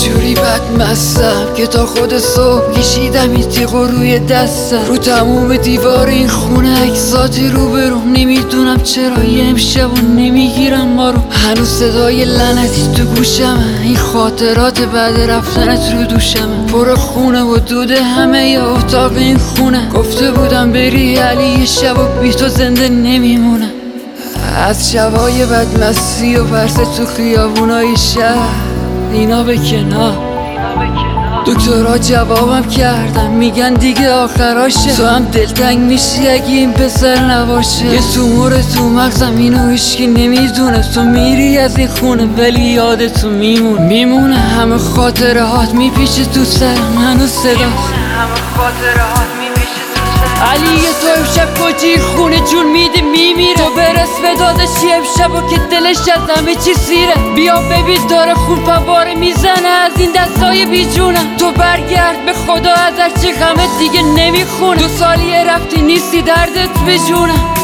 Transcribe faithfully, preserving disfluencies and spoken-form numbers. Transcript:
جوری بدمستم که تا خود صبح کشیدم این تیغو روی دستم. رو تموم دیوار این خونه عکساتی رو برو، نمیدونم چرا یه امشب و نمیگیرم ما رو. هنوز صدای لعنتی تو گوشمه، این خاطرات بعد رفتنت رو دوشمه. پر خونه و دود همه ی اتاق این خونه. گفته بودم بری علی یه شب و بی تو زنده نمیمونه. از شبای بدمستی و پرس تو خیابونای شهر اینا به کنار، دکترها جوابم کردن میگن دیگه آخراشه. تو هم دلتنگ میشی اگه این پسر نباشه. یه تومور تو مغزم اینو هیچکی نمیدونه. تو میری از این خونه ولی یادتو میمونه. میمونه همه خاطره هات میپیچه تو سرم هنوز صدا. همه خاطره هات میپیچه تو سرم. علی یه تو امشب کجی خونه جون میده میمیره. تو برس به دادش یه امشب و که دلش از همه چی سیره. بیا ببین داره خون فواره میزنه از این دستای بیجونه. تو برگرد به خدا از هرچی غمت دیگه نمیخونه. دو سالیه رفتی نیستی دردت به جونه.